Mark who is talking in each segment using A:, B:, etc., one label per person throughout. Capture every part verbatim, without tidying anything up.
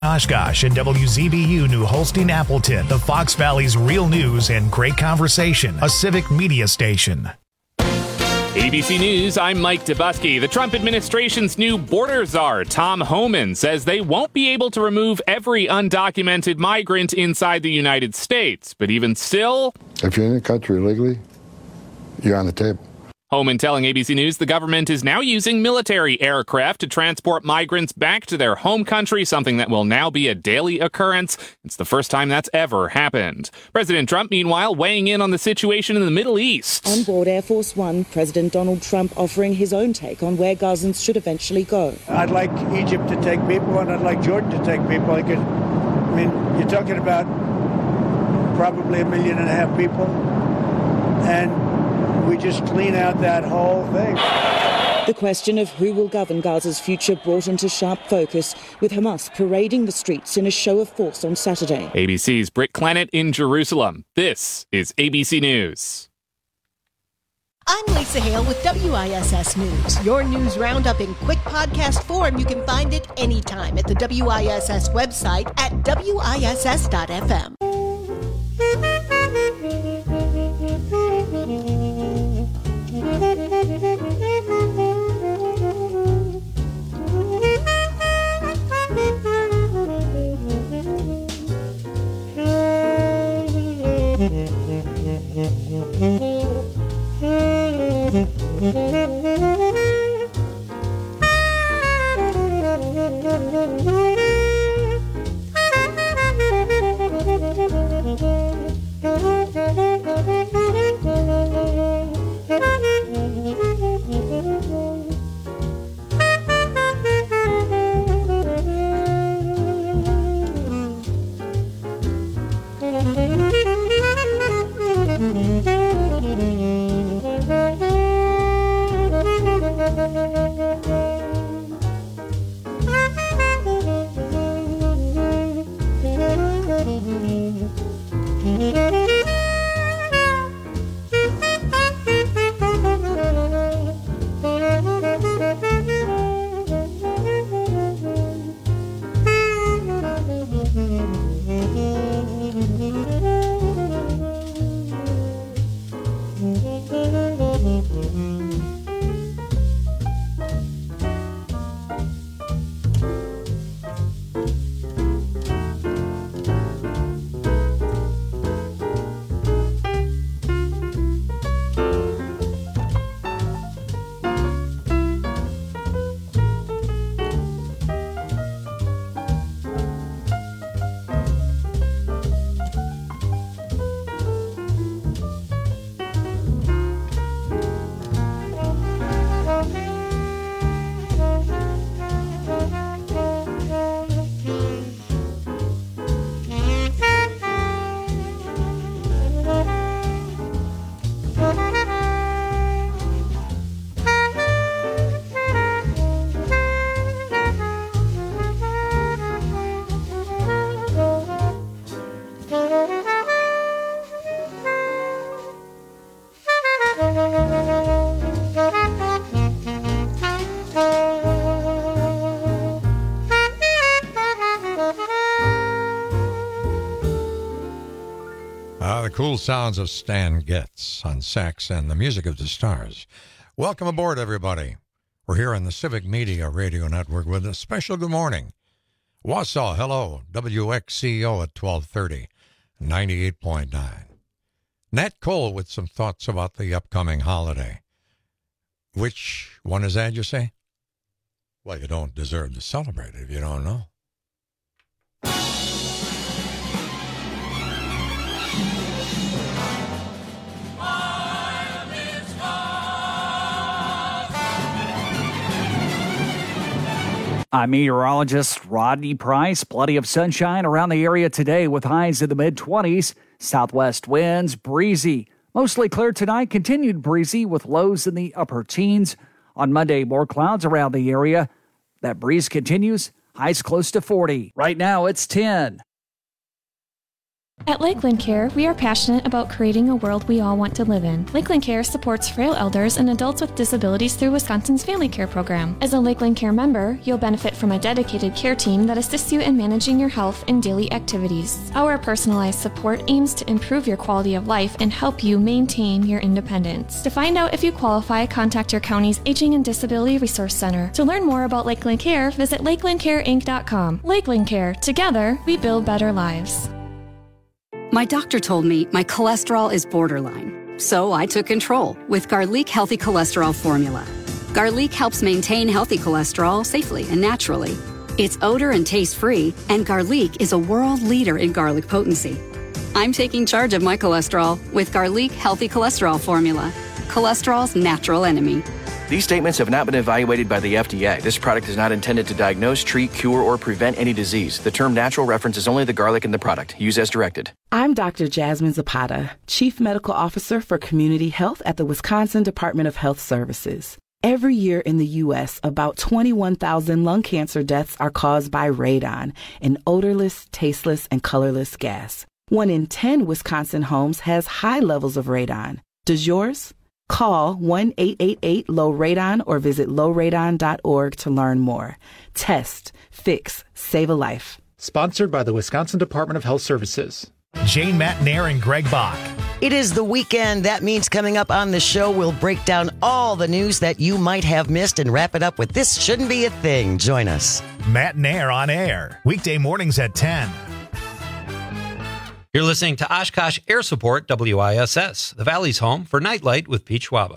A: Oshkosh and W Z B U New Holstein Appleton, the Fox Valley's real news and great conversation, a civic media station.
B: A B C News, I'm Mike Dubusky. The Trump administration's new border czar, Tom Homan, says they won't be able to remove every undocumented migrant inside the United States. But even still,
C: if you're in the country illegally, you're on the table.
B: Homan telling A B C News the government is now using military aircraft to transport migrants back to their home country, something that will now be a daily occurrence. It's the first time that's ever happened. President Trump, meanwhile, weighing in on the situation in the Middle East.
D: On board Air Force One, President Donald Trump offering his own take on where Gazans should eventually go.
E: I'd like Egypt to take people, and I'd like Jordan to take people. I could, I mean, you're talking about probably a million and a half people, and we just clean out that whole thing.
D: The question of who will govern Gaza's future brought into sharp focus, with Hamas parading the streets in a show of force on Saturday.
B: A B C's Britt Clennett in Jerusalem. This is A B C News.
F: I'm Lisa Hale with W I S S News. Your news roundup in quick podcast form. You can find it anytime at the W I S S website at W I S S dot F M.
G: Ah, the cool sounds of Stan Getz on sax and the music of the stars. Welcome aboard, everybody. We're here on the Civic Media Radio Network with a special good morning. Wausau, hello, W X C O at twelve thirty, ninety-eight point nine. Nat Cole with some thoughts about the upcoming holiday. Which one is that, you say? Well, you don't deserve to celebrate it if you don't know.
H: I'm meteorologist Rodney Price. Plenty of sunshine around the area today with highs in the mid-twenties. Southwest winds, breezy. Mostly clear tonight, continued breezy with lows in the upper teens. On Monday, more clouds around the area. That breeze continues, highs close to forty. Right now, it's ten.
I: At Lakeland Care, we are passionate about creating a world we all want to live in. Lakeland Care supports frail elders and adults with disabilities through Wisconsin's Family Care Program. As a Lakeland Care member, you'll benefit from a dedicated care team that assists you in managing your health and daily activities. Our personalized support aims to improve your quality of life and help you maintain your independence. To find out if you qualify, contact your county's Aging and Disability Resource Center. To learn more about Lakeland Care, visit lakeland care inc dot com. Lakeland Care. Together, we build better lives.
J: My doctor told me my cholesterol is borderline, so I took control with Garlic Healthy Cholesterol Formula. Garlic helps maintain healthy cholesterol safely and naturally. It's odor and taste-free, and Garlic is a world leader in garlic potency. I'm taking charge of my cholesterol with Garlic Healthy Cholesterol Formula, cholesterol's natural enemy.
K: These statements have not been evaluated by the F D A. This product is not intended to diagnose, treat, cure, or prevent any disease. The term natural references only the garlic in the product. Use as directed.
L: I'm Doctor Jasmine Zapata, Chief Medical Officer for Community Health at the Wisconsin Department of Health Services. Every year in the U S, about twenty-one thousand lung cancer deaths are caused by radon, an odorless, tasteless, and colorless gas. One in ten Wisconsin homes has high levels of radon. Does yours? Call one eight eight eight low radon or visit low radon dot org to learn more. Test, fix, save a life.
M: Sponsored by the Wisconsin Department of Health Services.
A: Jane Matnair and Greg Bach.
N: It is the weekend. That means coming up on the show, we'll break down all the news that you might have missed and wrap it up with This Shouldn't Be a Thing. Join us.
A: Matnair on air. Weekday mornings at ten.
O: You're listening to Oshkosh Air Support W I S S, the Valley's home for Nightlight with Pete Schwaba.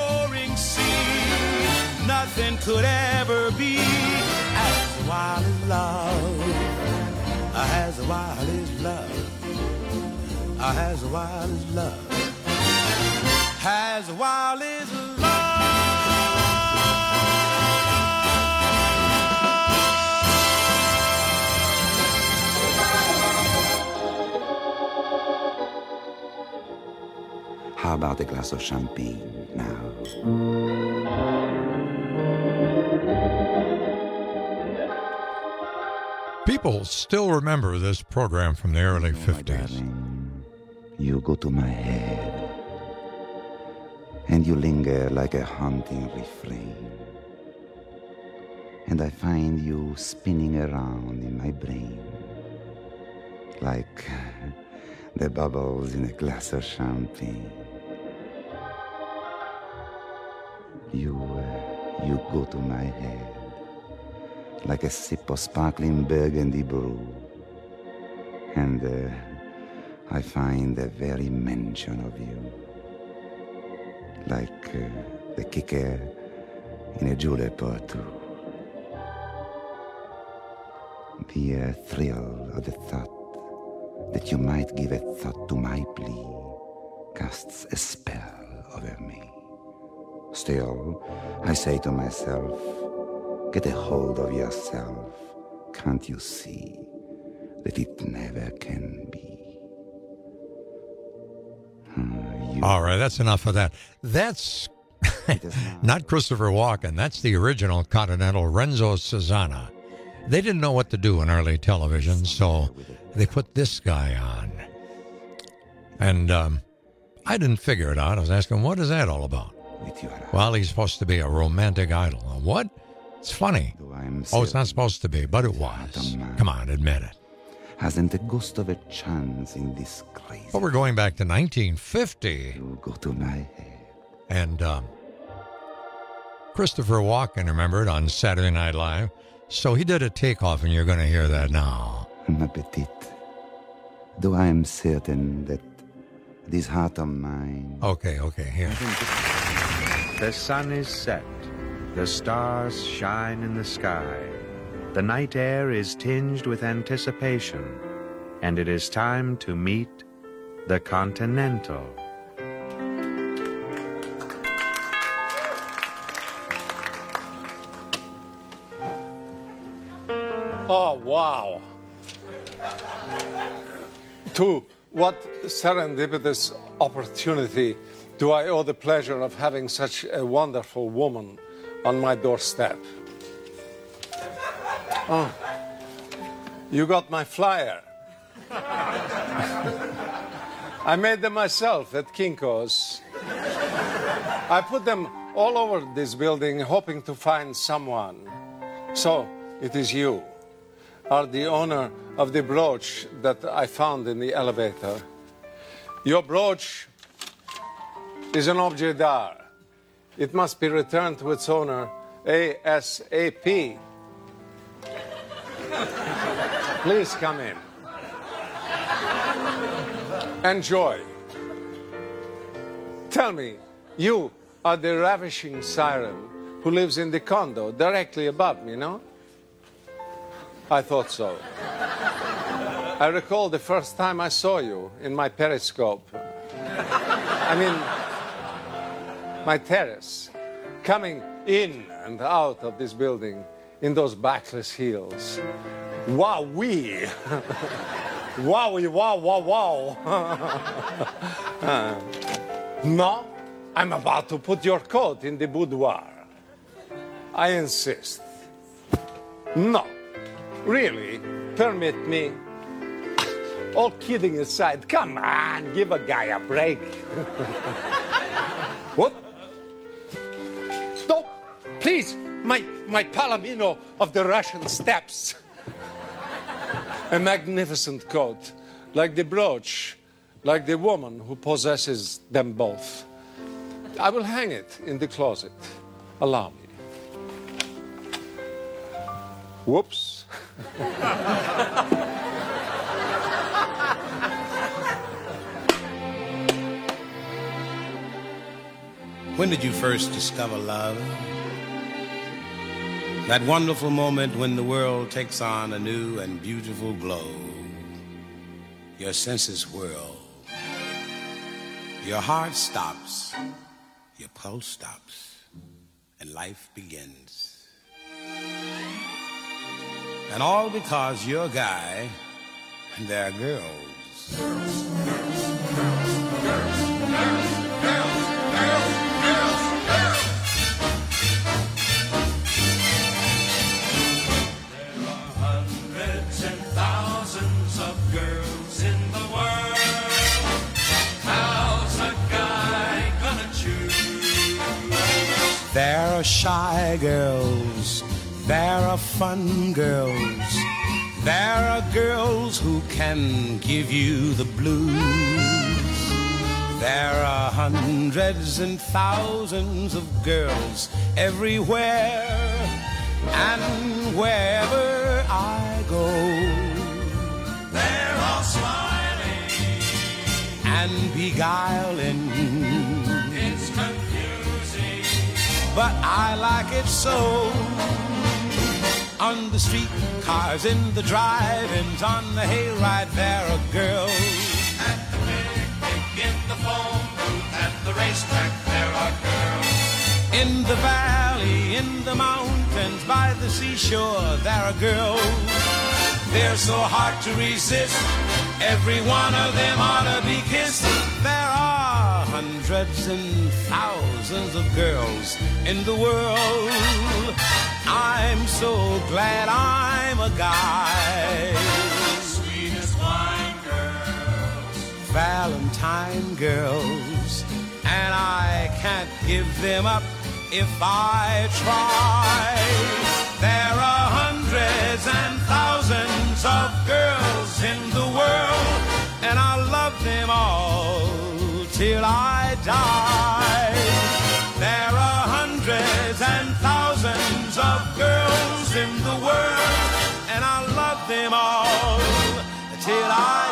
P: Nothing could ever be as wild as love, as wild as love, as wild as love, as wild as love.
Q: How about a glass of champagne now?
G: People still remember this program from the early
Q: oh,
G: fifties.
Q: You go to my head, and you linger like a haunting refrain. And I find you spinning around in my brain, like the bubbles in a glass of champagne. You, uh, you go to my head like a sip of sparkling burgundy brew, and uh, I find the very mention of you like uh, the kicker in a julep or two. The uh, thrill of the thought that you might give a thought to my plea casts a spell over me. Still, I say to myself, get a hold of yourself. Can't you see that it never can be? Uh,
G: All right, that's enough of that. That's not Christopher Walken. That's the original Continental, Renzo Susana. They didn't know what to do in early television, so they put this guy on. And um, I didn't figure it out. I was asking, what is that all about? Well, he's supposed to be a romantic idol. What? It's funny. Oh, it's not supposed to be, but it was. Come on, admit it.
Q: Hasn't the ghost of a chance in this crazy...
G: Well, we're going back to nineteen fifty.
Q: You go to my head.
G: And um, Christopher Walken, remember it, on Saturday Night Live? So he did a takeoff, and you're going to hear that now.
Q: Ma petite, though I am certain that this heart of mine...
G: Okay, okay, here.
R: The sun is set. The stars shine in the sky. The night air is tinged with anticipation. And it is time to meet the Continental.
S: Oh, wow. To what serendipitous opportunity do I owe the pleasure of having such a wonderful woman on my doorstep? Oh, you got my flyer. I made them myself at Kinko's. I put them all over this building, hoping to find someone. So, it is you, are the owner of the brooch that I found in the elevator. Your brooch is an objet d'art. It must be returned to its owner ASAP. Please come in. Enjoy. Tell me, you are the ravishing siren who lives in the condo directly above me, no? I thought so. I recall the first time I saw you in my periscope. I mean, my terrace, coming in and out of this building in those backless heels. Wow-wee! Wowie, wow, wow, wow. uh, no, I'm about to put your coat in the boudoir. I insist. No, really, permit me. All kidding aside, come on, give a guy a break. What? Stop, please, my, my Palomino of the Russian steppes. A magnificent coat, like the brooch, like the woman who possesses them both. I will hang it in the closet. Allow me. Whoops.
T: When did you first discover love? That wonderful moment when the world takes on a new and beautiful glow. Your senses whirl. Your heart stops. Your pulse stops. And life begins. And all because you're a guy and they're girls. Girls, girls, girls, girls, girls, girls, girls, girls. There are hundreds and thousands of girls in the world. How's a guy gonna choose? There are shy girls. There are fun girls. There are girls who can give you the blues. There are hundreds and thousands of girls everywhere, and wherever I go, they're all smiling and beguiling. It's confusing, but I like it so. On the street cars, in the drive-ins, on the hayride, there are girls. At the picnic, in the phone booth, at the racetrack, there are girls. In the valley, in the mountains, by the seashore, there are girls. They're so hard to resist. Every one of them ought to be kissed. There are hundreds and thousands of girls in the world. I'm so glad I'm a guy. Sweetest wine girls, Valentine girls, and I can't give them up if I try. There are hundreds and thousands of girls in the world, and I love them all till I die. There are hundreds and thousands of girls in the world, and I love them all till I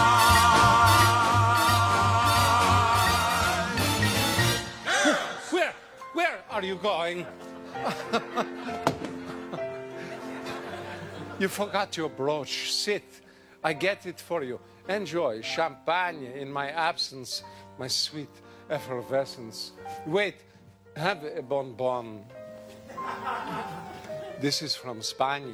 T: die.
S: Girls! Where, where are you going? You forgot your brooch. Sit. I get it for you. Enjoy champagne in my absence, my sweet effervescence. Wait, have a bonbon. This is from Spain.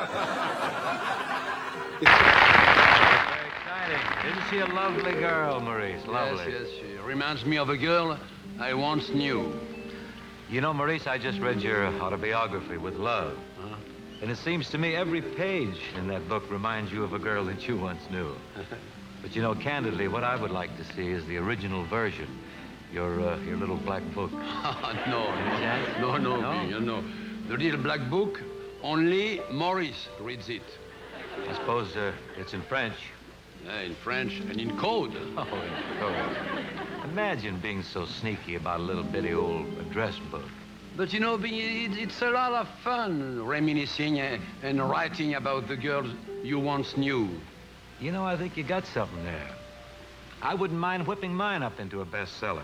U: Very exciting. Isn't she a lovely girl, Maurice? Lovely.
V: Yes, yes, she reminds me of a girl I once knew.
U: You know, Maurice, I just read your autobiography, With Love.
V: Huh?
U: And it seems to me every page in that book reminds you of a girl that you once knew. But you know, candidly, what I would like to see is the original version. Your, uh, your little black book.
V: no, no, no, no, you know. The little black book, only Maurice reads it.
U: I suppose uh, it's in French.
V: Uh, in French and in code.
U: Oh, in code. Imagine being so sneaky about a little bitty old address book.
V: But, you know, it's a lot of fun reminiscing and writing about the girls you once knew.
U: You know, I think you got something there. I wouldn't mind whipping mine up into a bestseller.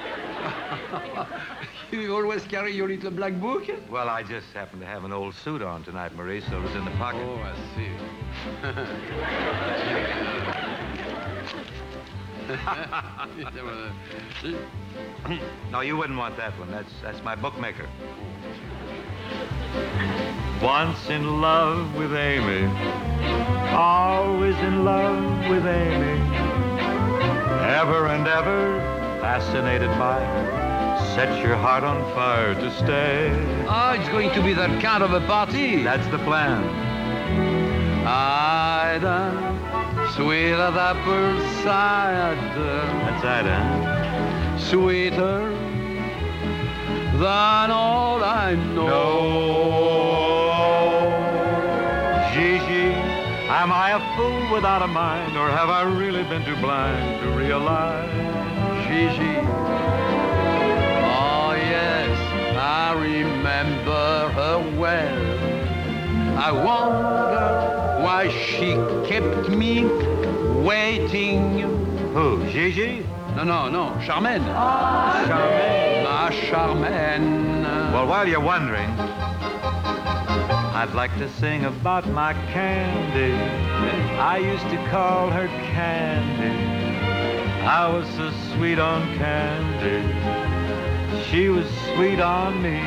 V: You always carry your little black book?
U: Well, I just happen to have an old suit on tonight, Maurice, so it was in the pocket.
V: Oh, I see.
U: No, you wouldn't want that one. That's that's my bookmaker. Once in love with Amy, always in love with Amy, ever and ever fascinated by her, set your heart on fire to stay.
V: Oh, it's going to be that kind of a party.
U: That's the plan.
V: Ida, sweet as apple cider.
U: That's Ida.
V: Sweeter than all I know.
U: Gigi, am I a fool without a mind, or have I really been too blind to realize?
V: Gigi, oh yes, I remember her well. I wonder why she kept me waiting.
U: Who, Gigi?
V: No, no, no, Charmaine.
U: Ah, Charmaine.
V: Ah, Charmaine.
U: Well, while you're wondering, I'd like to sing about my Candy. I used to call her Candy. I was so sweet on Candy. She was sweet on me.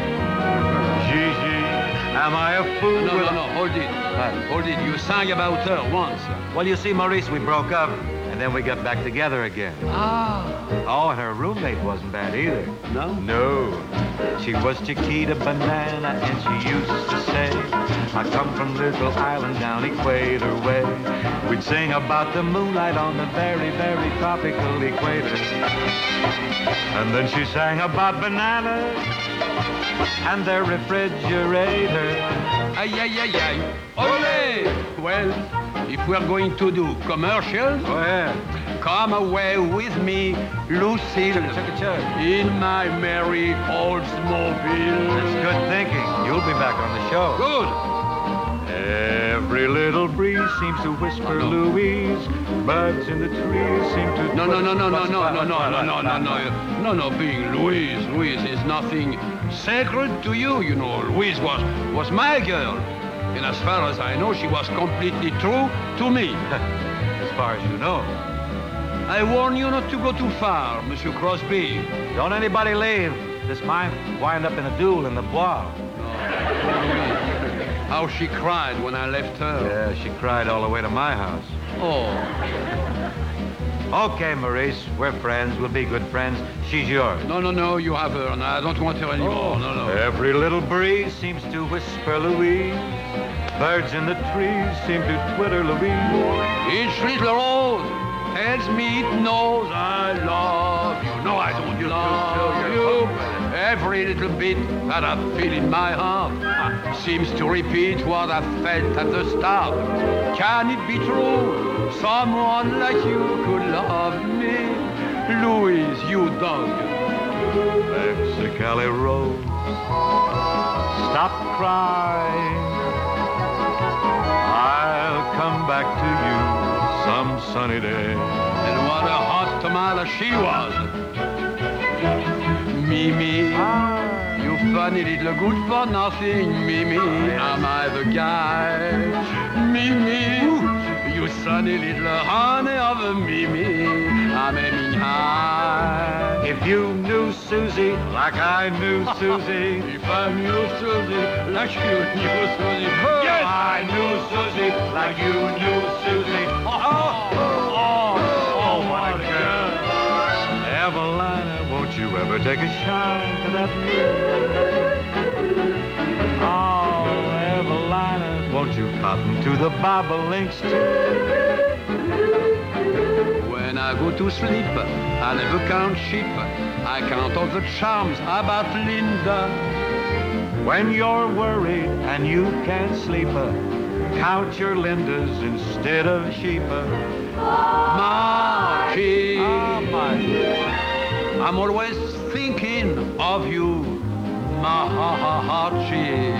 U: Gigi, am I a fool?
V: No, no, no, hold it. Hold it. You sang about her once.
U: Well, you see, Maurice, we broke up. And then we got back together again.
V: Ah.
U: Oh, and her roommate wasn't bad either.
V: No?
U: No. She was Chiquita Banana, and she used to say, I come from little island down Equator Way. We'd sing about the moonlight on the very, very tropical equator. And then she sang about bananas and their refrigerator.
V: Ay, ay, ay, ay. Ole! Well, if we're going to do commercials,
U: go ahead.
V: Come away with me, Lucille, in my merry Oldsmobile.
U: That's good thinking. You'll be back on the show.
V: Good.
U: Every little breeze seems to whisper, oh, no. Louise. Birds in the trees seem to...
V: No, no, no, no, no, no, no, no, no, no, no, no. No, no, being Louise. Louise is nothing sacred to you, you know. Louise was, was my girl. And as far as I know, she was completely true to me.
U: As far as you know.
V: I warn you not to go too far, Monsieur Crosby.
U: Don't anybody leave. This might wind up in a duel in the Bois.
V: How she cried when I left her.
U: Yeah, she cried all the way to my house.
V: Oh.
U: Okay, Maurice, we're friends. We'll be good friends. She's yours.
V: No, no, no, you have her, and I don't want her anymore.
U: Oh.
V: No, no.
U: Every little breeze seems to whisper Louise. Birds in the trees seem to twitter Louise.
V: Each little rose tells me it knows I love you. No, I don't you love you. Every little bit that I feel in my heart seems to repeat what I felt at the start. Can it be true? Someone like you could love me. Louise, you dog.
U: Mexicali Rose, stop crying. I'll come back to you some sunny day.
V: And what a hot tomato she was. Mimi, you funny little good for nothing. Mimi, am I the guy? Mimi, you sunny little honey of a Mimi, I'm aiming high.
U: If you knew Susie like I knew Susie,
V: if I knew Susie like you knew Susie,
U: yes, I knew Susie like you knew Susie. Oh, oh, oh, oh, what a girl. Evelina, won't you ever take a shine to that moon? Oh, Evelina. won't you cotton to the bobolinks too? When I go to sleep, I never count sheep. I count all the charms about Linda. When you're worried and you can't sleep, count your Lindas instead of sheep. Margie, I'm always thinking of you, Margie.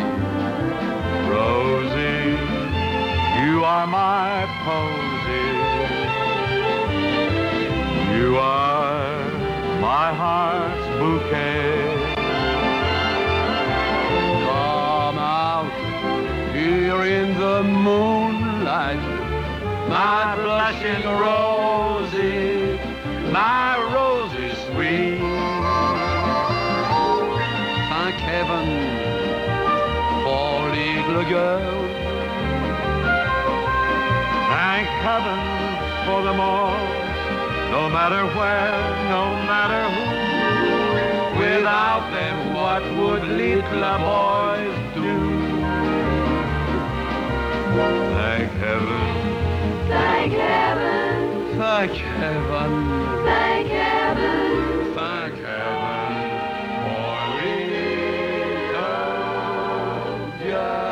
U: Rosie, you are my posy. You are my heart's bouquet. Come out here in the moonlight, my blushing Rosie, my Rosie sweet. Thank heaven for little girl. Thank heaven for them all. No matter where, no matter who. Without them, what would little boys do? Thank heaven.
C: Thank heaven.
U: Thank heaven.
C: Thank heaven.
U: Thank heaven for little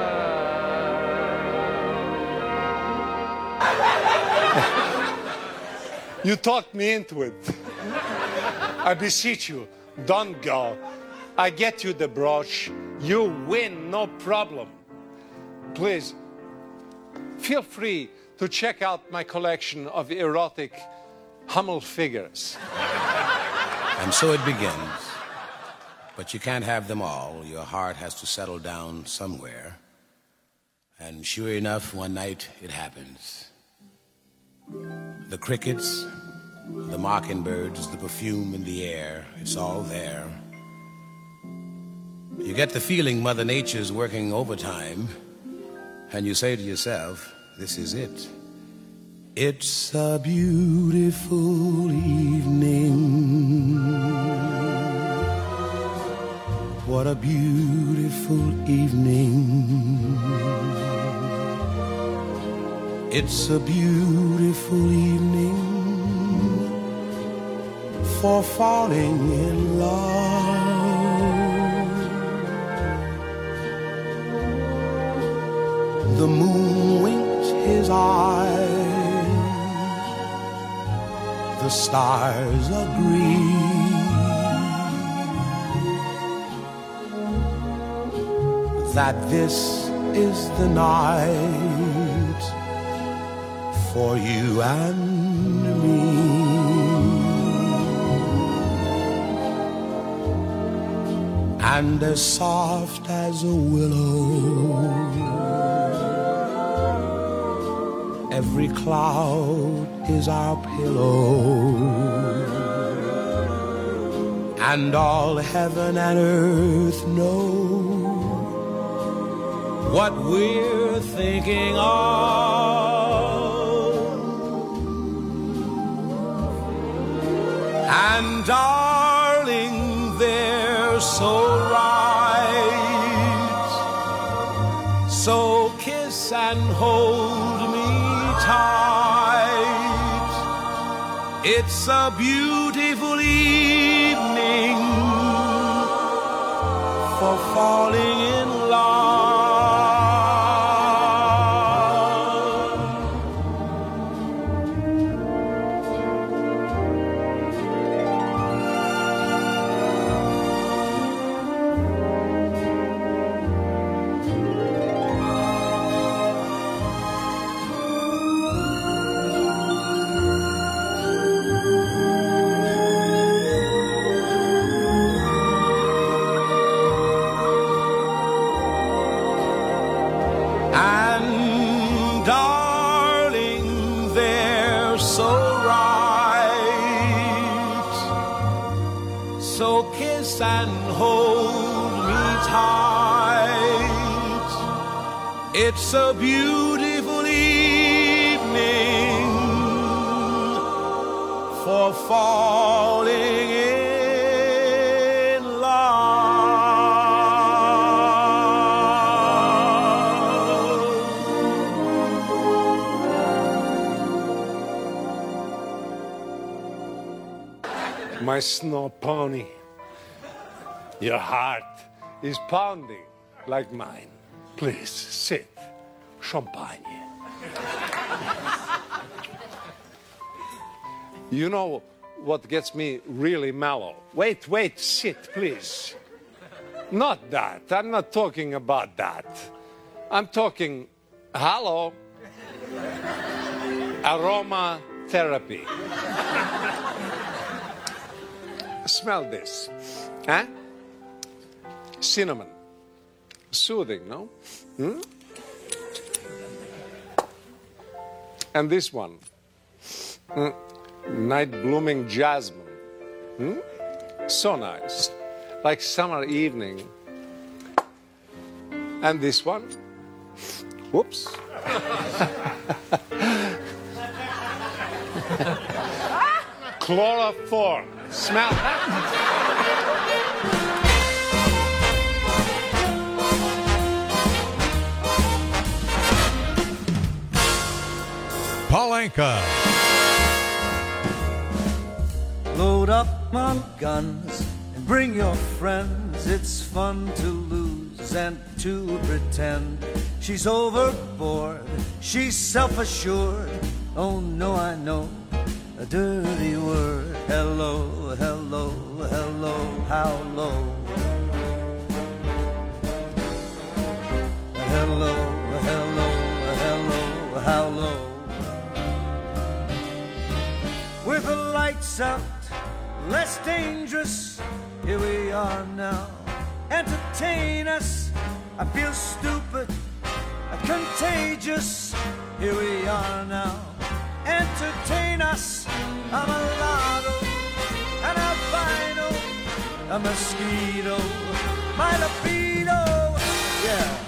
U: girl.
S: You talked me into it. I beseech you, don't go. I get you the brooch. You win, no problem. Please, feel free to check out my collection of erotic Hummel figures.
E: And so it begins. But you can't have them all. Your heart has to settle down somewhere. And sure enough, one night it happens. The crickets, the mockingbirds, the perfume in the air, it's all there. You get the feeling Mother Nature's working overtime, and you say to yourself, this is it. It's a beautiful evening. What a beautiful evening. It's a beautiful evening for falling in love. The moon winks his eyes, the stars agree. That this is the night for you and me. And as soft as a willow, every cloud is our pillow. And all heaven and earth know what we're thinking of. And darling, they're so right. So kiss and hold me tight. It's a beautiful evening for falling in love. And hold me tight. It's a beautiful evening for falling in love.
S: My snow pony. Your heart is pounding like mine. Please, sit. Champagne. You know what gets me really mellow? Wait, wait, sit, please. Not that. I'm not talking about that. I'm talking, hello, aroma therapy. Smell this. Huh? Cinnamon. Soothing, no? Hmm? And this one. Hmm? Night blooming jasmine. Hmm? So nice. Like summer evening. And this one. Whoops. Chloroform. Smell that?
G: Paul Anka.
B: Load up on guns and bring your friends. It's fun to lose and to pretend. She's overboard, she's self-assured. Oh no, I know a dirty word. Hello, hello, hello, how low? Hello, hello, hello, how low? With the lights out, less dangerous, here we are now. Entertain us, I feel stupid, contagious, here we are now. Entertain us, I'm a lotto, an albino, a mosquito, my libido, yeah.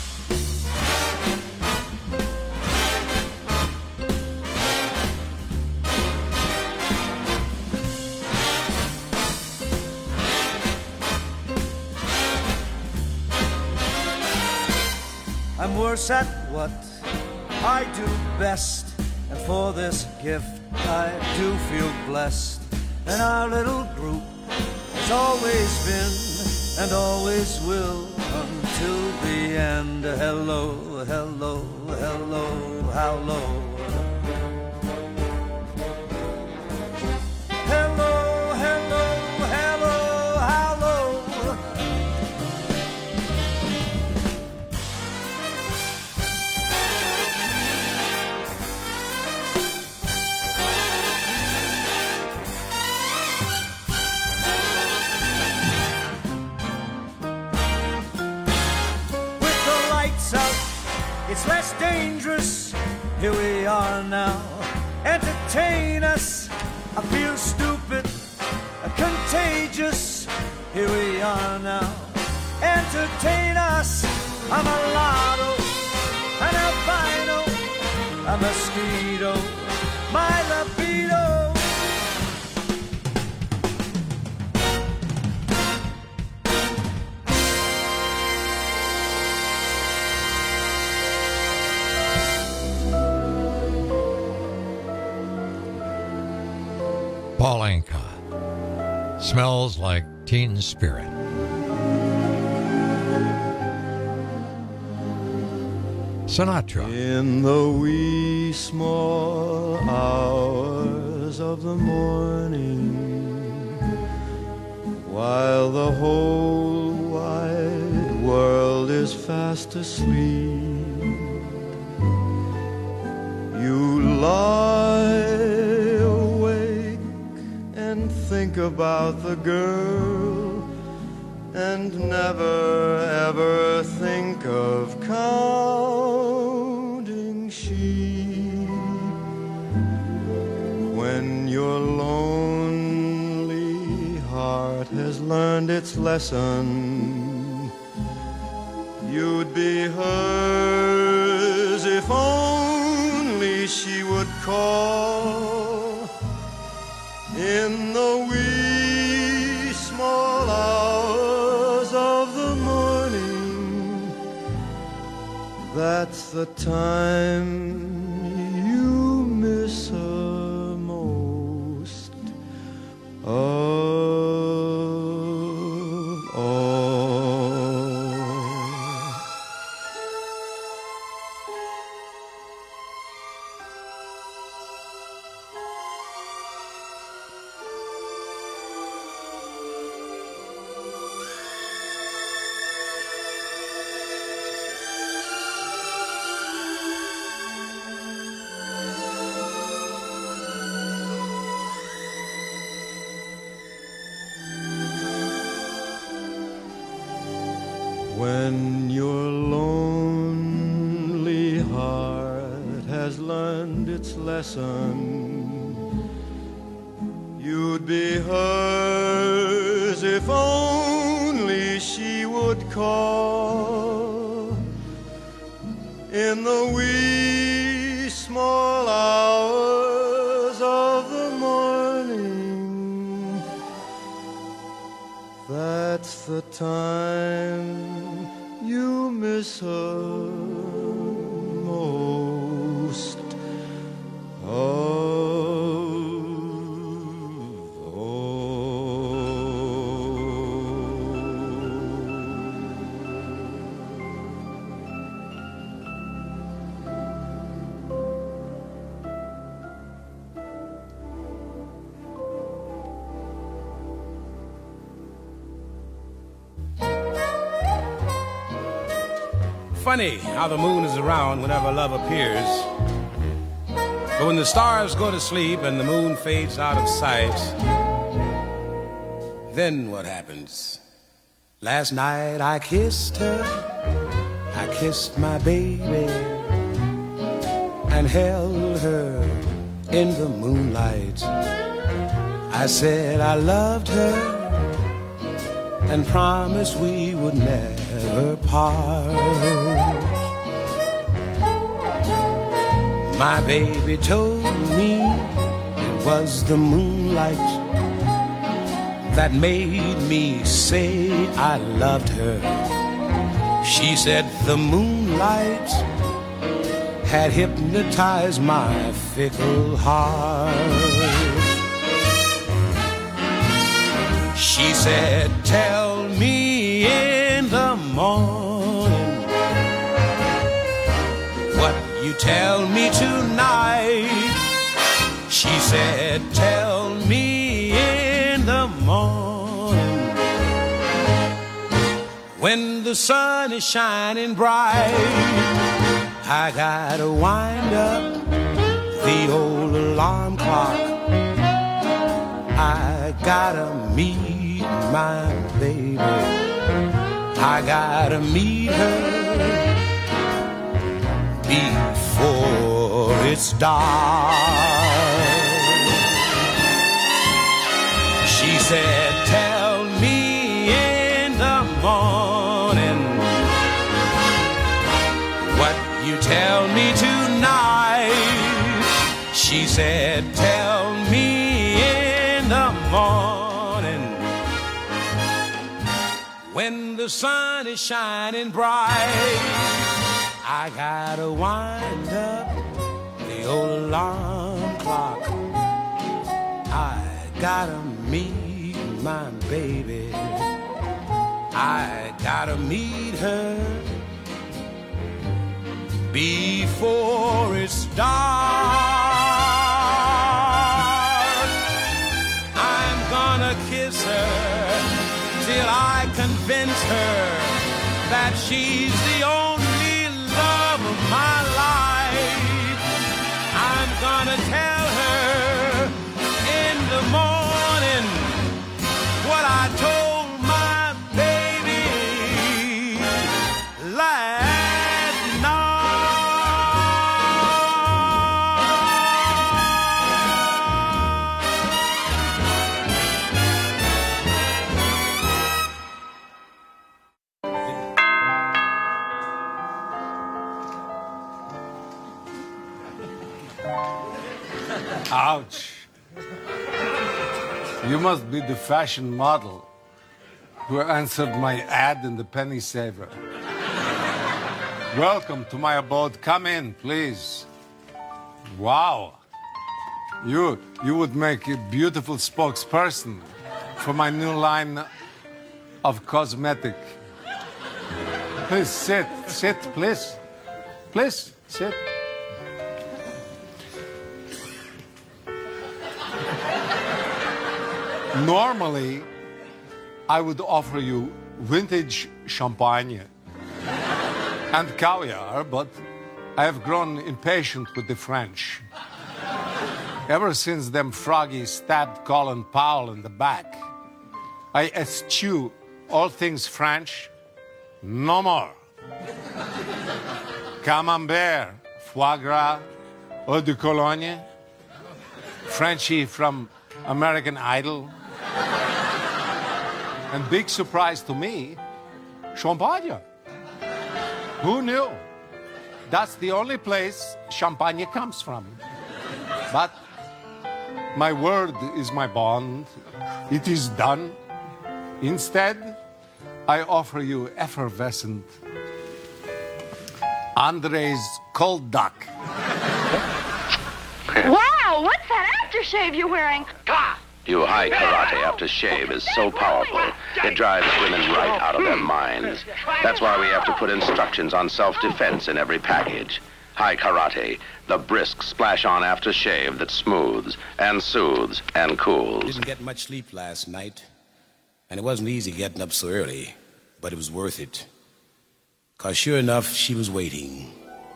B: I'm worse at what I do best, and for this gift I do feel blessed. And our little group has always been and always will until the end. Hello, hello, hello, how low? Hello, hello, hello, how low? It's less dangerous, here we are now. Entertain us, I feel stupid, contagious, here we are now. Entertain us, I'm a lotto, an albino, a mosquito, my libido.
G: Paul Anka. Smells like teen spirit. Sinatra.
D: In the wee small hours of the morning, while the whole wide world is fast asleep, you lie think about the girl and never ever think of counting sheep. When your lonely heart has learned its lesson, you'd be hers if only she would call. In the wee small hours of the morning, that's the time you miss her most. Oh, When your lonely heart has learned its lesson, you'd be hers if only she would call in the wee small hours of the morning. That's the time you miss her most of
E: Funny how the moon is around whenever love appears. But when the stars go to sleep and the moon fades out of sight, then what happens? Last night I kissed her, I kissed my baby, and held her in the moonlight. I said I loved her and promised we would never part. My baby told me it was the moonlight that made me say I loved her. She said the moonlight had hypnotized my fickle heart. She said, tell me in the morning what you tell me tonight. She said, tell me in the morning when the sun is shining bright. I gotta wind up the old alarm clock. I gotta meet my baby. I gotta meet her before it's dark. She said, tell me in the morning what you tell me tonight. She said, tell me in the morning when the sun is shining bright. I gotta wind up the old alarm clock. I gotta meet my baby. I gotta meet her before it's dark. I'm gonna kiss her till I convince her that she's the only love of my life. I'm gonna tell her in the morning what I told my baby last
S: Ouch. You must be the fashion model who answered my ad in the Penny Saver. Welcome to my abode. Come in, please. Wow. You, you would make a beautiful spokesperson for my new line of cosmetic. Please sit, sit, please. Please, sit. Normally, I would offer you vintage champagne and caviar, but I have grown impatient with the French. Ever since them froggies stabbed Colin Powell in the back, I eschew all things French, no more. Camembert, foie gras, eau de Cologne, Frenchie from American Idol. And big surprise to me, champagne. Who knew? That's the only place champagne comes from. But my word is my bond. It is done. Instead, I offer you effervescent Andre's cold duck.
C: Wow, what's that aftershave you're wearing?
F: Your high karate aftershave is so powerful, it drives women right out of their minds. That's why we have to put instructions on self-defense in every package. High karate, the brisk splash-on aftershave that smooths and soothes and cools.
E: Didn't get much sleep last night, and it wasn't easy getting up so early, but it was worth it. 'Cause sure enough, she was waiting.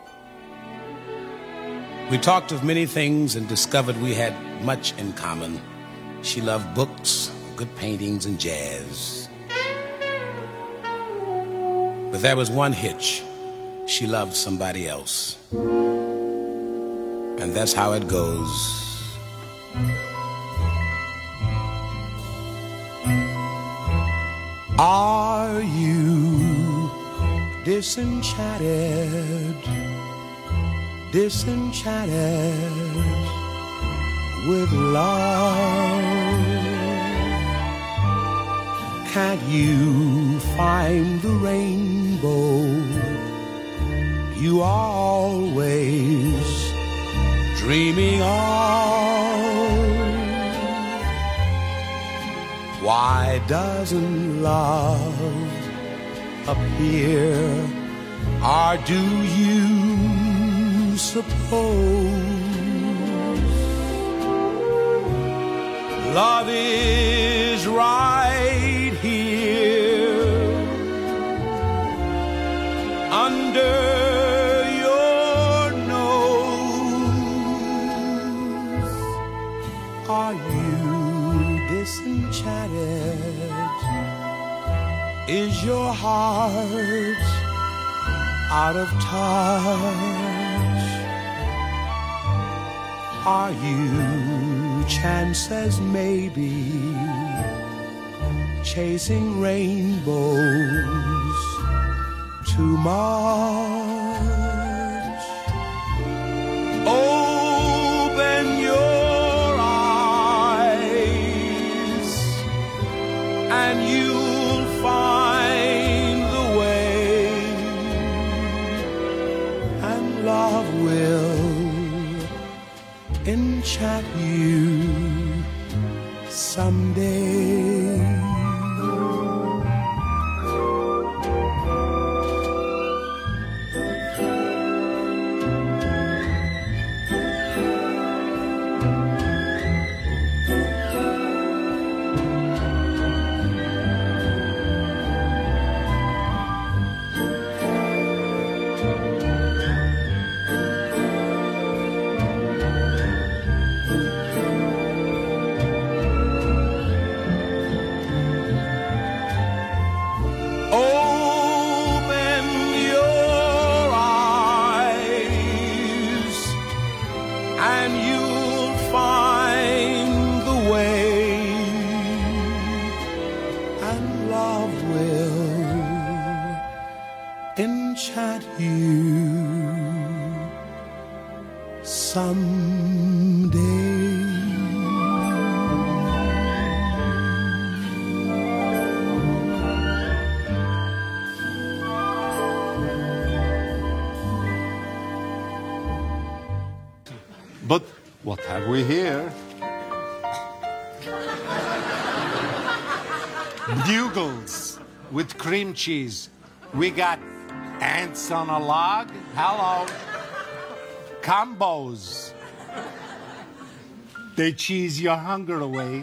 E: We talked of many things and discovered we had much in common. She loved books, good paintings, and jazz. But there was one hitch. She loved somebody else. And that's how it goes.
T: Are you disenchanted, disenchanted with love? Can't you find the rainbow you always dreaming of? Why doesn't love appear, or do you suppose love is right here under your nose? Are you disenchanted? Is your heart out of touch? Are you, chances maybe, chasing rainbows too much? Open your eyes and you'll find the way, and love will enchant you someday. Enchant you someday.
S: But what have we here? Bugles with cream cheese. We got ants on a log. Hello. Combos. They cheese your hunger away.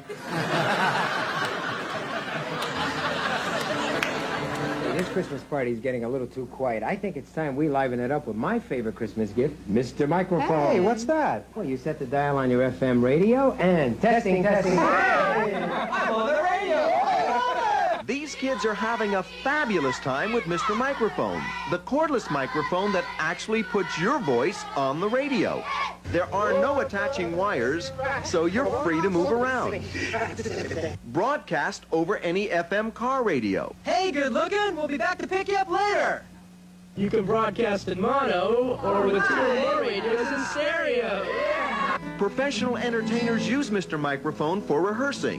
H: This Christmas party is getting a little too quiet. I think it's time we liven it up with my favorite Christmas gift, Mister Microphone.
W: Hey, what's that?
H: Well, you set the dial on your F M radio and testing, testing. testing.
W: Hey, I'm on the radio.
X: These
I: These kids are having a fabulous time with Mister Microphone, the cordless microphone that actually puts your voice on the radio. There are no attaching wires, so you're free to move around. Broadcast over any F M car radio.
J: Hey, good looking. We'll be back to pick you up later.
W: You can broadcast in mono or with two or more radios in stereo.
I: Professional entertainers use Mister Microphone for rehearsing.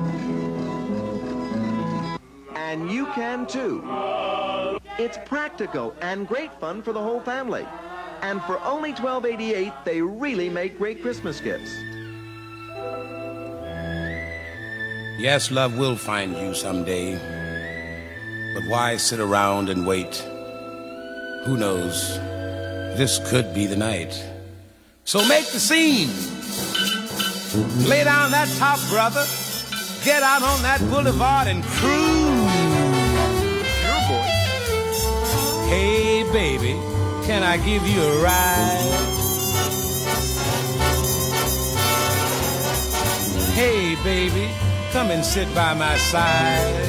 I: And you can too. It's practical and great fun for the whole family. And for only twelve eighty-eight, they really make great Christmas gifts.
E: Yes, love will find you someday. But why sit around and wait? Who knows? This could be the night. So make the scene. Lay down that top, brother. Get out on that boulevard and cruise. Your voice. Hey, baby, can I give you a ride? Hey, baby, come and sit by my side.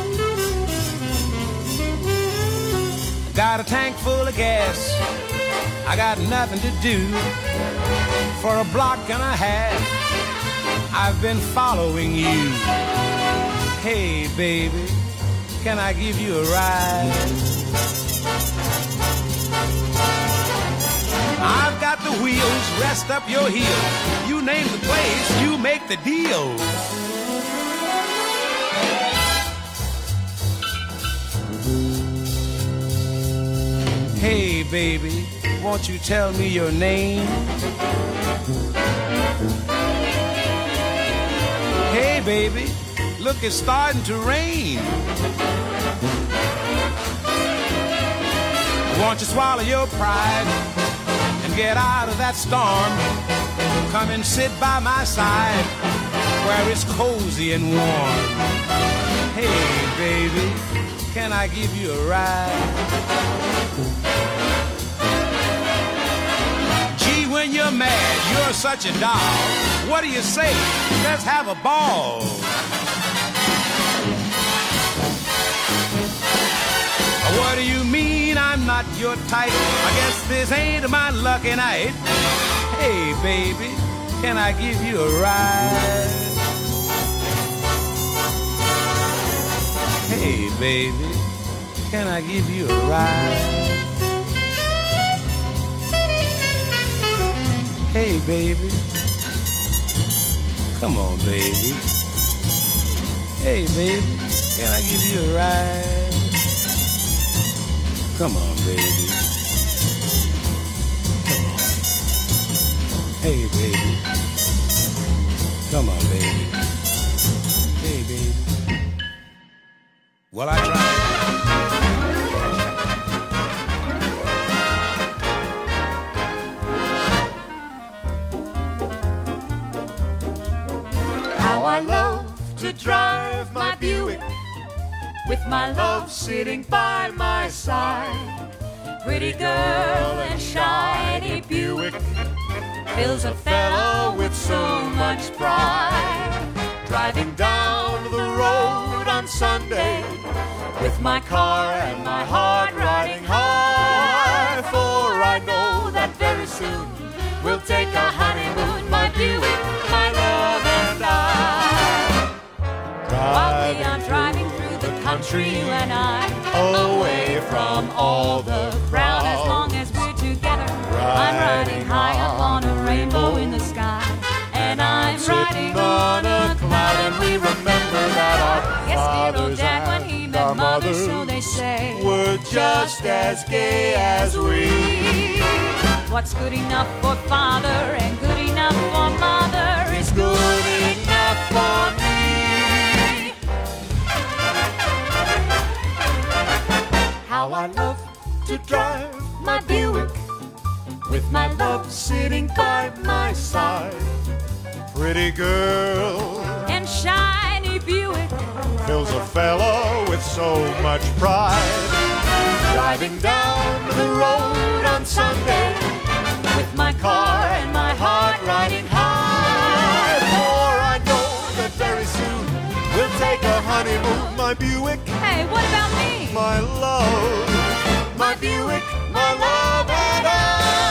E: Got a tank full of gas. I got nothing to do. For a block and a half, I've been following you. Hey, baby, can I give you a ride? I've got the wheels, rest up your heels. You name the place, you make the deal. Hey, baby, won't you tell me your name? Hey, baby, look, it's starting to rain. Won't you swallow your pride and get out of that storm? Come and sit by my side where it's cozy and warm. Hey, baby, can I give you a ride? Gee, when you're mad, you're such a doll. What do you say? Let's have a ball. What do you mean I'm not your type? I guess this ain't my lucky night. Hey, baby, can I give you a ride? Hey, baby, can I give you a ride? Hey, baby, come on, baby. Hey, baby, can I give you a ride? Come on, baby. Come on. Hey, baby. Come on, baby. Hey, baby. Well, I tried.
X: How I love to drive my Buick with my love sitting by my side. Pretty girl and shiny Buick fills a fellow with so much pride. Driving down the road on Sunday with my car and my heart riding high. For I know that very soon we'll take a honeymoon, my Buick, my love and I. While we are driving through the country and I, away from all the crowd, as long as we're together, I'm riding high up on a rainbow in the sky, and I'm riding on a cloud, and we remember that our yes, dear old dad, when he met mother, so they say, were just as gay as we. What's good enough for father and good enough for mother is good enough for me. How I love to drive my Buick with my love sitting by my side.
D: Pretty girl
X: and shiny Buick
D: fills a fellow with so much pride.
X: Driving down the road on Sunday with my car and my heart riding high.
D: For I know that very soon we'll take a honeymoon, my my Buick.
X: Hey, what about me?
D: My love,
X: my Buick, my love and I.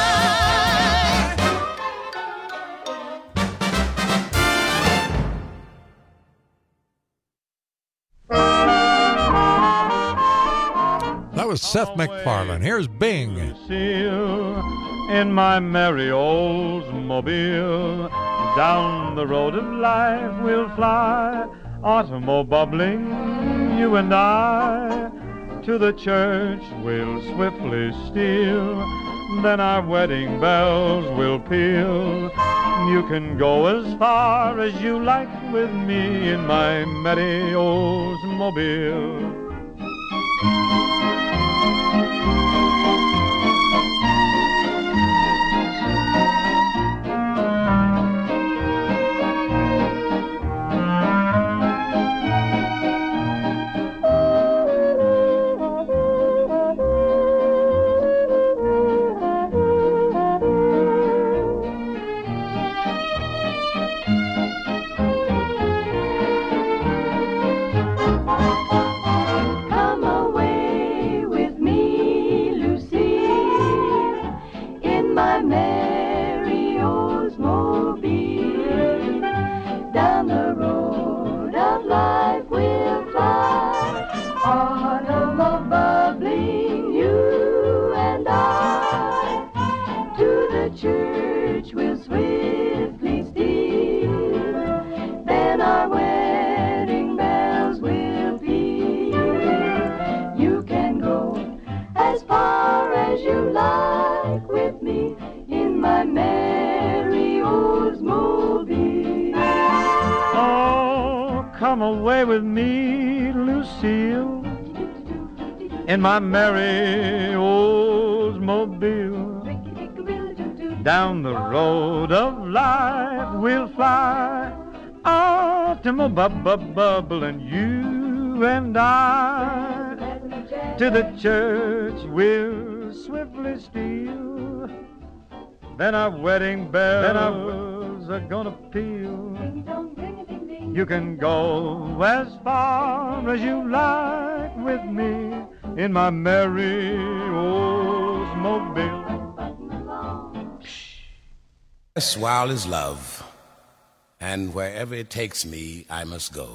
G: That was Seth MacFarlane. Here's Bing.
K: In my merry Oldsmobile, down the road of life we'll fly, automobile bubbling, you and I. To the church we'll swiftly steal, then our wedding bells will peal. You can go as far as you like with me in my merry Oldsmobile. Come away with me, Lucille, in my merry Oldsmobile. Down the road of life we'll fly, automobile bubbling, you and I. To the church we'll swiftly steal, then our wedding bells, then our are gonna peal. You can go as far as you like with me in my merry Oldsmobile.
E: Yes, wild is love, and wherever it takes me, I must go.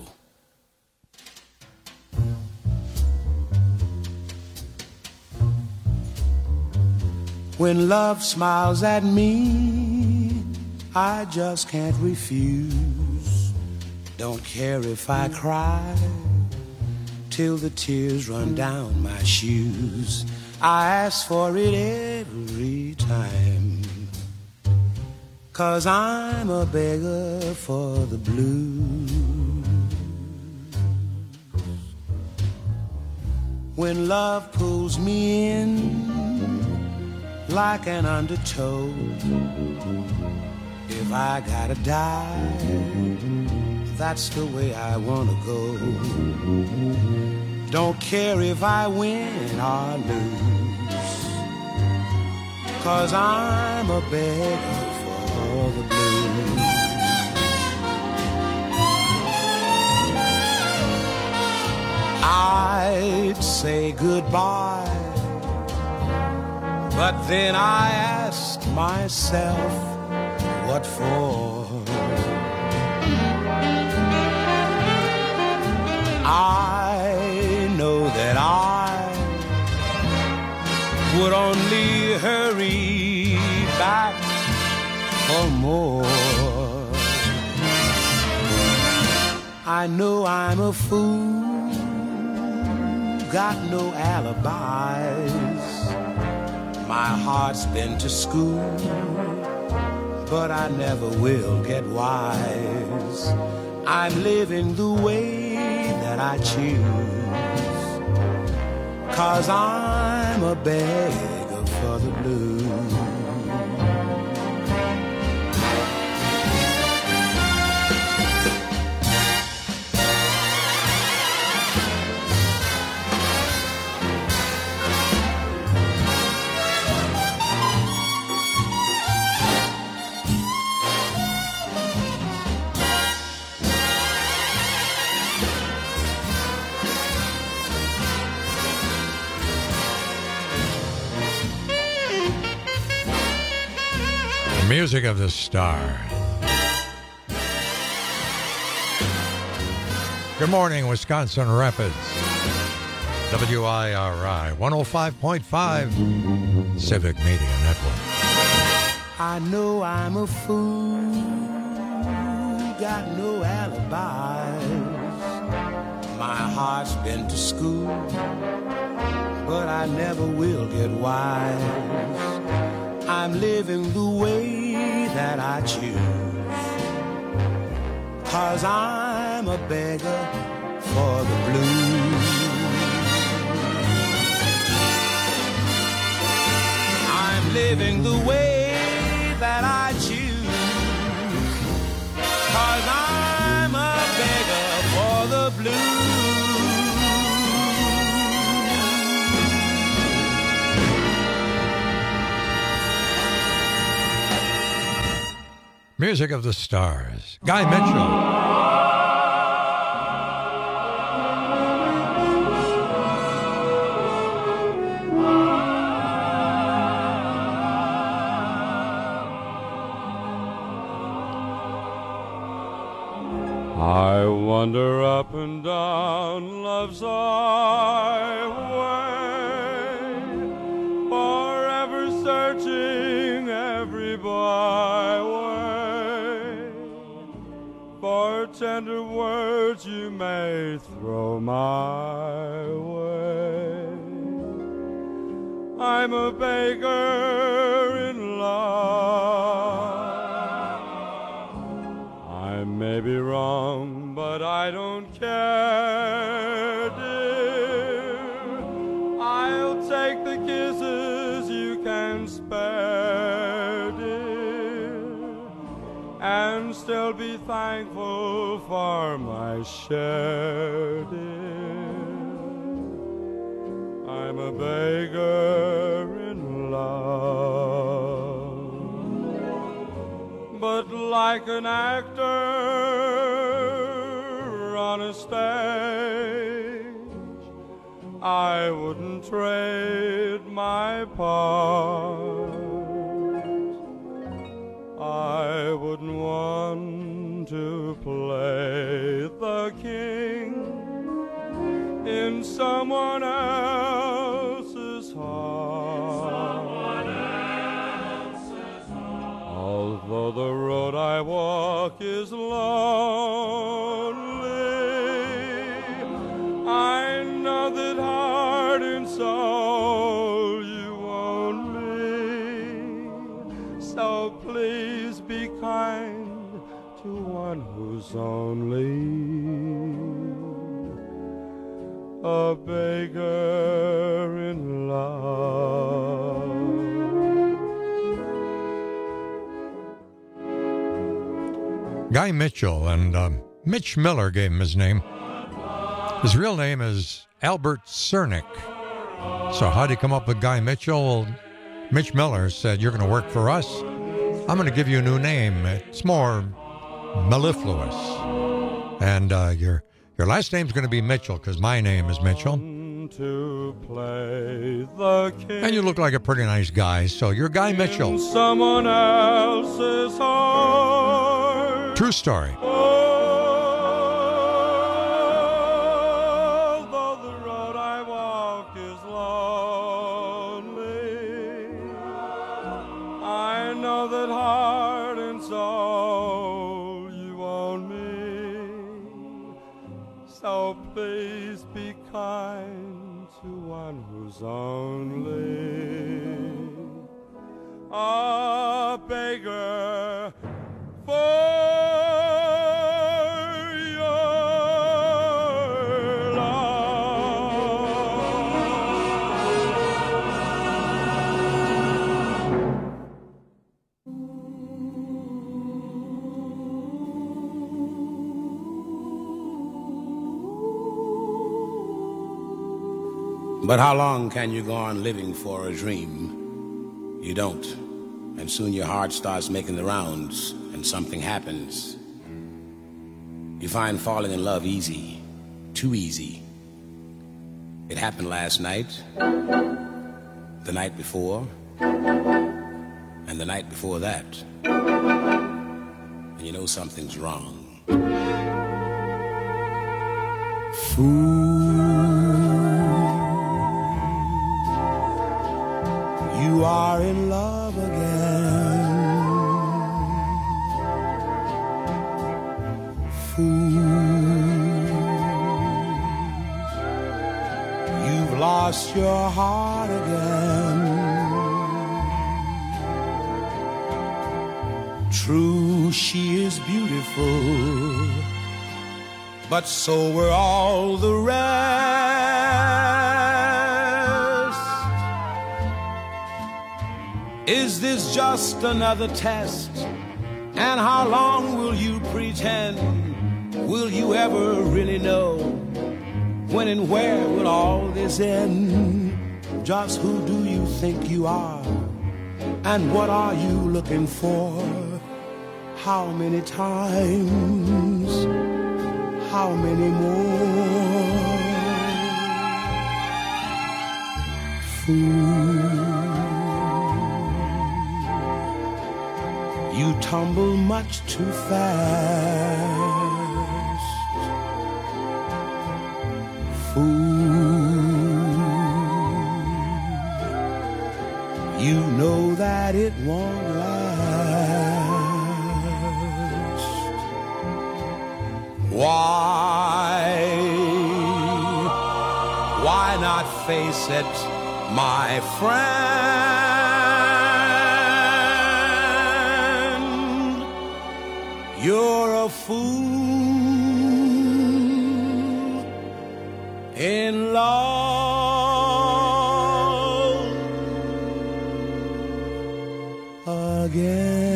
E: When love smiles at me, I just can't refuse. Don't care if I cry till the tears run down my shoes. I ask for it every time, 'cause I'm a beggar for the blues. When love pulls me in like an undertow, if I gotta die, that's the way I wanna go. Don't care if I win or lose, 'cause I'm a beggar for the blues. I'd say goodbye, but then I ask myself, what for? I know that I would only hurry back for more. I know I'm a fool, got no alibis. My heart's been to school, but I never will get wise. I'm living the way that I choose, 'cause I'm a beggar for the blues.
G: Music of the Stars. Good morning, Wisconsin Rapids. W I R I one oh five point five Civic Media Network.
T: I know I'm a fool, got no alibis. My heart's been to school, but I never will get wise. I'm living the way that I choose, 'cause I'm a beggar for the blues. I'm living the way that I choose, 'cause I'm a beggar for the blues.
G: Music of the Stars. Guy Mitchell.
K: I wander up and down love's highway, forever searching every byway for tender words you may throw my way. I'm a beggar in love. I may be wrong, but I don't care, dear. I'll take the kisses you can spare, dear, and still be thankful for my share, dear. I'm a beggar in love, but like an actor on a stage, I wouldn't trade my part. I wouldn't want to play the king in someone else's heart. Someone else's heart. Although the road I walk is lonely, I know that heart and soul you own me. So please be kind to one who's only a beggar in love.
G: Guy Mitchell, and um, Mitch Miller gave him his name. His real name is Albert Cernick. So how'd he come up with Guy Mitchell? Well, Mitch Miller said, you're going to work for us. I'm going to give you a new name. It's more mellifluous. And uh, your your last name's going to be Mitchell, because my name is Mitchell.
K: To play the king.
G: And you look like a pretty nice guy, so you're Guy Mitchell.
K: Someone else's heart.
G: True story.
K: Although the road I walk is lonely, I know that heart and soul you own me. So please be kind to one who's only a beggar for your
E: But how long can you go on living for a dream? You don't. And soon your heart starts making the rounds, and something happens. You find falling in love easy, too easy. It happened last night, the night before, and and the night before that, and you know something's wrong.
T: Fool, you are in love again. Fool, you've lost your heart again. True, she is beautiful, but so were all the rest. Is this just another test? And how long will you pretend? Will you ever really know? When and where will all this end? Just who do you think you are? And what are you looking for? How many times? How many more? Fool, you tumble much too fast. Fool, you know that it won't last. Why, why not face it, my friend? You're a fool in love again.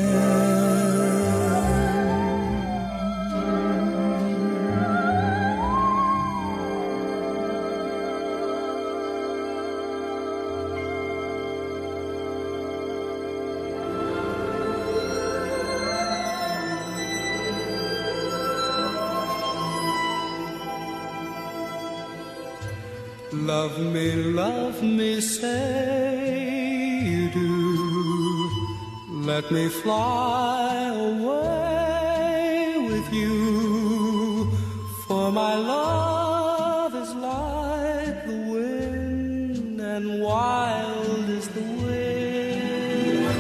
T: Love me, love me, say you do. Let me fly away with you. For my love is like the wind, and wild is the wind.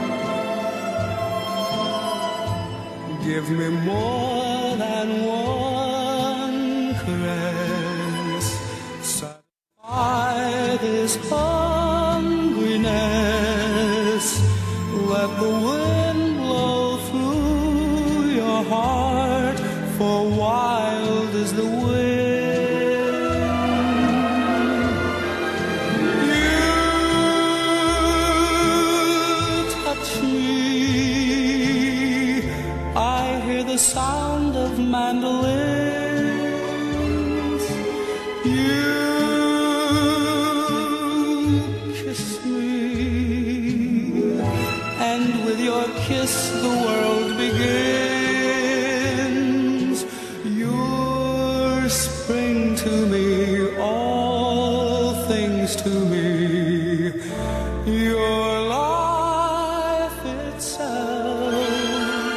T: Give me more than one caress. Satisfy this hungriness. Let the wind blow through your heart, for wild is the wind. You touch me, I hear the sound of mandolins. You kiss me, and with your kiss the world begins. You're spring to me, all things to me. Your life itself,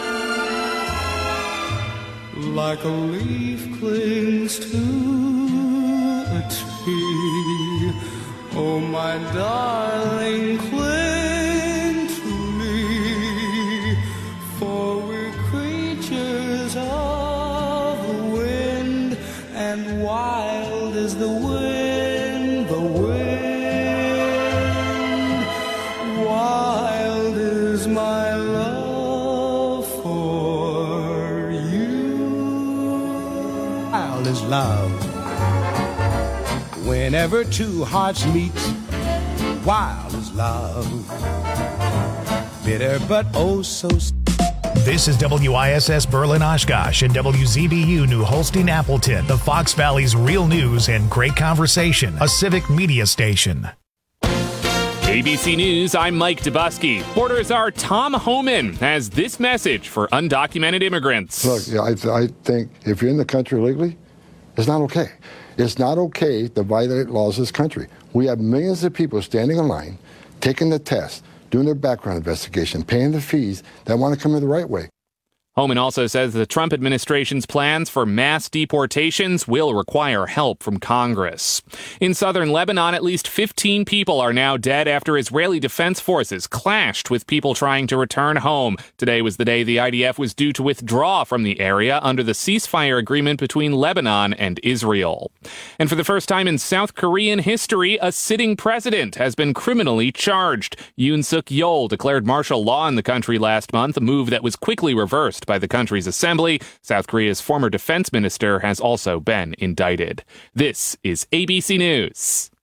T: like a leaf clings to a tree. Oh, my darling, cling to me, for we're creatures of the wind, and wild is the wind, the wind. Wild is my love for you. Wild is love. Whenever two hearts meet, wild is love. Bitter but oh so sweet.
A: This is W I S S Berlin Oshkosh and W Z B U New Holstein Appleton, the Fox Valley's real news and great conversation, a civic media station.
L: A B C News, I'm Mike Dubusky. Border Czar Tom Homan has this message for undocumented immigrants.
M: Look, I, I think if you're in the country legally, it's not okay. It's not okay to violate laws of this country. We have millions of people standing in line, taking the test, doing their background investigation, paying the fees that want to come in the right way.
L: Homan also says the Trump administration's plans for mass deportations will require help from Congress. In southern Lebanon, at least fifteen people are now dead after Israeli defense forces clashed with people trying to return home. Today was the day the I D F was due to withdraw from the area under the ceasefire agreement between Lebanon and Israel. And for the first time in South Korean history, a sitting president has been criminally charged. Yoon Suk Yeol declared martial law in the country last month, a move that was quickly reversed by the country's assembly. South Korea's former defense minister has also been indicted. This is A B C News.